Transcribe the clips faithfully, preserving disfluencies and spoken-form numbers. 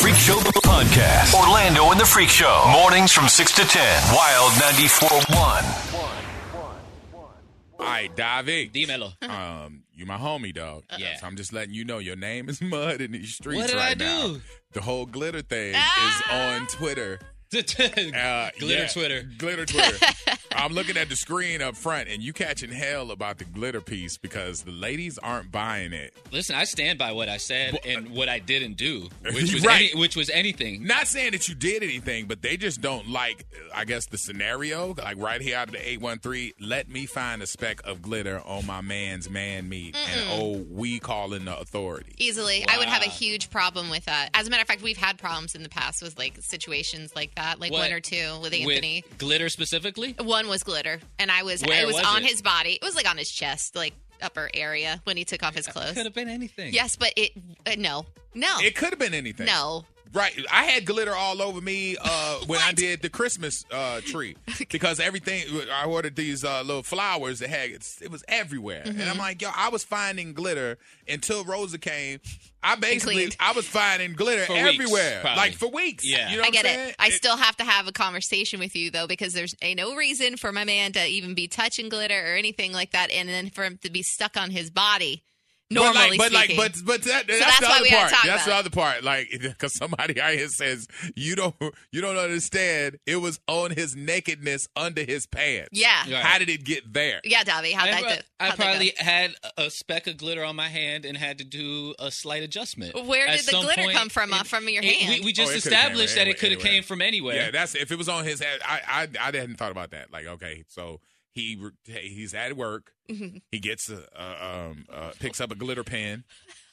Freak Show Podcast. Orlando and the Freak Show. Mornings from six to ten. Wild ninety-four point one. All right, Davi. Dímelo. Um, you my homie, dog. Yeah. So I'm just letting you know your name is mud in these streets What did right I do? now. The whole glitter thing Ah! is on Twitter. Uh, Glitter yeah, Twitter. Glitter Twitter. I'm looking at the screen up front, and you catching hell about the glitter piece because the ladies aren't buying it. Listen, I stand by what I said and what I didn't do, which was Right. any, which was anything. Not saying that you did anything, but they just don't like, I guess, the scenario. Like right here out of the eight one three, let me find a speck of glitter on my man's man meat, and oh, we calling the authorities. Easily. I would have a Wow. huge problem with that. As a matter of fact, we've had problems in the past with like situations like that, like What? one or two with Anthony. With glitter specifically? One was glitter, and I was Where it was, was on it? his body. It was like on his chest, like upper area when he took off his clothes. Could have been anything. Yes, but it uh, no, no, It could have been anything. no. Right. I had glitter all over me uh, when I did the Christmas uh, tree because everything, I ordered these uh, little flowers that had, it was everywhere. Mm-hmm. And I'm like, yo, I was finding glitter until Rosa came. I basically, cleaned. I was finding glitter For weeks, everywhere. probably. Like for weeks. Yeah. You know I what get I'm saying? it. I still have to have a conversation with you though, because there's a no reason for my man to even be touching glitter or anything like that, and then for him to be stuck on his body. Normally but like, speaking. but like, but but that, that's, that's the why other we gotta part. talk That's about the other part. Like, because somebody out here says you don't, you don't understand. It was on his nakedness under his pants. Yeah. Right. How did it get there? yeah, Davi, how'd I, that go? I How'd that probably go? had a speck of glitter on my hand and had to do a slight adjustment. Where At did the some lie point, come from, uh, it- from your it- hand? We, we just Oh, it could've came established from that it could have anywhere. came from anywhere. Yeah, that's if it was on his head. I I I hadn't thought about that. Like, okay, so he re- he's at work. Mm-hmm. He gets a, a um uh, picks up a glitter pen.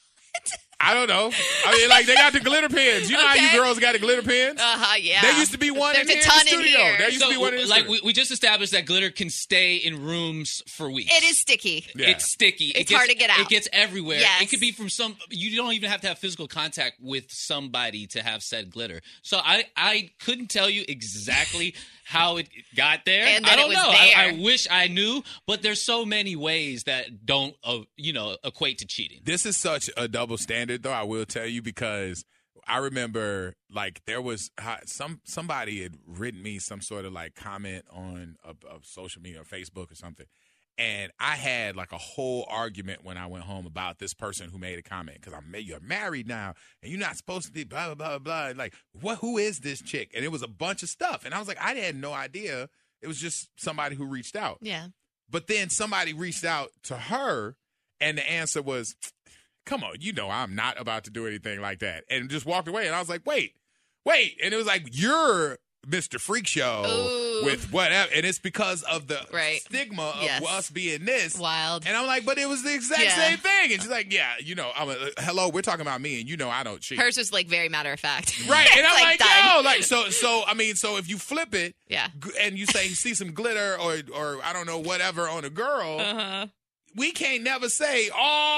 I don't know. I mean, like they got the glitter pens. You know how Okay. you girls got the glitter pens? Uh huh. Yeah. There used to be one There's in a here ton in the in studio. here. There used so, to be one in the like, studio. we, we just established that glitter can stay in rooms for weeks. It is sticky. Yeah. It's sticky. It It's gets, hard to get out. It gets everywhere. Yes. It could be from some. You don't even have to have physical contact with somebody to have said glitter. So I, I couldn't tell you exactly how it got there. And that I it don't was know. I, I there. wish I knew, but there's so many ways that don't, uh, you know, equate to cheating. This is such a double standard, though. I will tell you because I remember, like, there was some somebody had written me some sort of like comment on a, a social media or Facebook or something, and I had like a whole argument when I went home about this person who made a comment because I'm you're married now and you're not supposed to be blah blah blah blah. Like, what? Who is this chick? And it was a bunch of stuff, and I was like, I had no idea. It was just somebody who reached out. Yeah. But then somebody reached out to her, and the answer was, come on, you know I'm not about to do anything like that. And just walked away. And I was like, wait, wait. And it was like, you're Mister Freak Show Ooh. with whatever. And it's because of the Right. stigma of Yes. us being this. Wild. And I'm like, but it was the exact Yeah. same thing. And she's like, yeah, you know, I'm a, hello, we're talking about me, and you know I don't cheat. Hers was like very matter of fact. Right, and I'm like, It's like, done. yo, like, so, so, I mean, so if you flip it, Yeah. g- and you say, see some glitter or, or I don't know, whatever on a girl, Uh-huh. we can't never say,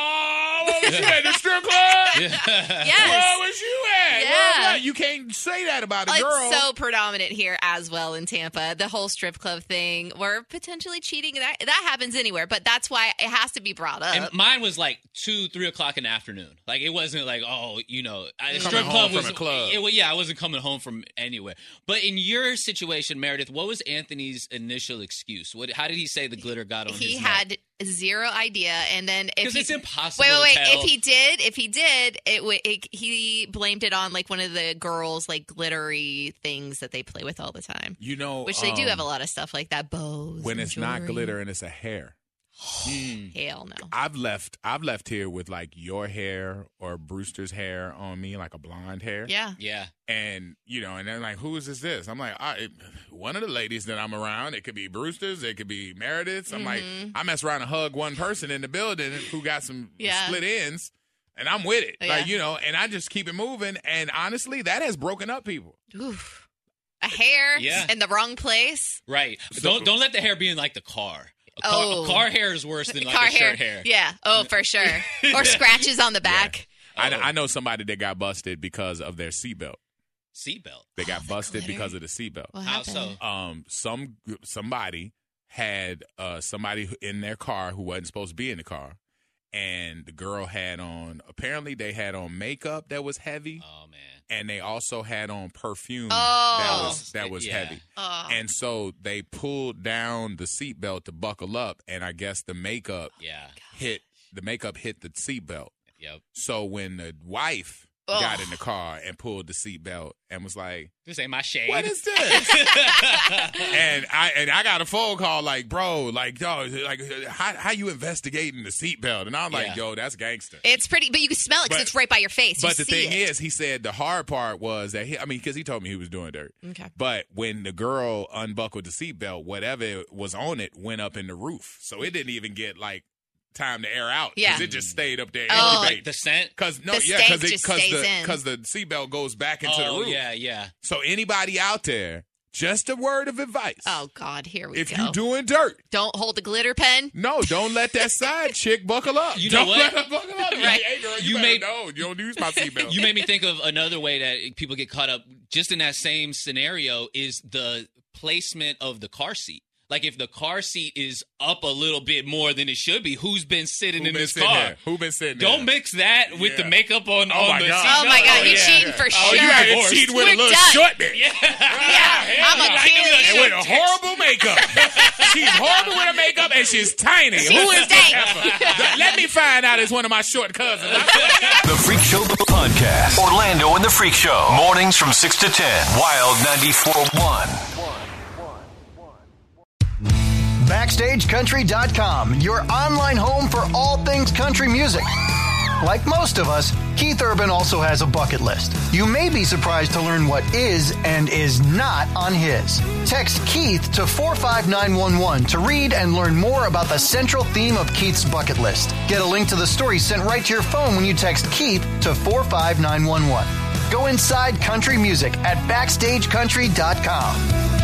oh, what was you at the strip club? Yes. Where was you at? Yeah. Well, well, you can't say that about a girl. It's so predominant here as well in Tampa. The whole strip club thing, or potentially cheating, that that happens anywhere. But that's why it has to be brought up. And mine was like two, three o'clock in the afternoon. Like it wasn't like, oh, you know, I, Coming strip home club from was a club. It, well, yeah, I wasn't coming home from anywhere. But in your situation, Meredith, what was Anthony's initial excuse? What? How did he say the glitter got on he his had neck? zero idea, and then if 'Cause he, it's impossible Wait, wait, wait. to tell. If he did, if he did, it, w- it he blamed it on like one of the girls' like glittery things that they play with all the time. you know, Which they do um, have a lot of stuff like that, bows. when and it's not jewelry. glitter and it's a hair. Mm. Hell no. I've left. I've left here with like your hair or Brewster's hair on me, like a blonde hair. Yeah. Yeah. And you know, and they're like, "Who is this?" This I'm like, I, one of the ladies that I'm around. It could be Brewster's. It could be Meredith's. I'm like, I mess around and hug one person in the building who got some Yeah. split ends, and I'm with it. Yeah. Like you know, and I just keep it moving. And honestly, that has broken up people. Oof. A hair Yeah. in the wrong place. Right. So- don't don't let the hair be in like the car. A car, Oh. a car hair is worse than like Car a shirt hair. Yeah. Oh, for sure. Or scratches on the back. I, Oh. I know somebody that got busted because of their seatbelt. Seatbelt. They got the busted glitter. because of the seatbelt. What How happened? so? Um, some somebody had uh somebody in their car who wasn't supposed to be in the car, and the girl had on, apparently they had on makeup that was heavy. Oh, man. And they also had on perfume Oh. that was that was Yeah. heavy. Oh. And so they pulled down the seatbelt to buckle up, and I guess the makeup Yeah. hit the makeup hit the seatbelt. Yep. So when the wife Ugh. got in the car and pulled the seatbelt and was like, This ain't my shade. "What is this?" and I and I got a phone call like, "Bro, like, yo, like, how how you investigating the seatbelt?" And I'm like, Yeah. "Yo, that's gangster." It's pretty, but you can smell it because But- it's right by your face. But you the see thing it. is, he said the hard part was that he, I mean, because he told me he was doing dirt. Okay. But when the girl unbuckled the seatbelt, whatever was on it went up in the roof, so it didn't even get like time to air out. Yeah. it just stayed up there. Oh, Like the scent. Because no, The yeah, stank because just because stays the in. because the seatbelt goes back into Oh, the roof. yeah, yeah. So anybody out there, just a word of advice. Oh God, here we if go. you doing dirt, Don't hold the glitter pen. no, don't let that side chick buckle up. You know don't what? let her buckle up. Right. Hey, girl, you, You better made- know. You don't use my seatbelt. You made me think of another way that people get caught up just in that same scenario is the placement of the car seat. Like if the car seat is up a little bit more than it should be, who's been sitting Who in been this sitting car? there? Who been sitting Don't there? mix that with the Yeah. makeup on, Oh, on my the God. seat. Oh my God, you're yeah. cheating for Oh, sure. you got Divorce. to cheat with We're a little done. short bit. Yeah. Yeah, I'm a Like, give me kid. the And with a short horrible makeup. She's horrible with her makeup and she's tiny. She's Who is this stank. heifer? Let me find out it's one of my short cousins. The Freak Show Podcast. Orlando and the Freak Show. Mornings from six to ten. Wild ninety-four point one. Backstage Country dot com, your online home for all things country music. Like most of us, Keith Urban also has a bucket list. You may be surprised to learn what is and is not on his. Text Keith to four five nine one one to read and learn more about the central theme of Keith's bucket list. Get a link to the story sent right to your phone when you text Keith to four five nine one one. Go inside country music at Backstage Country dot com.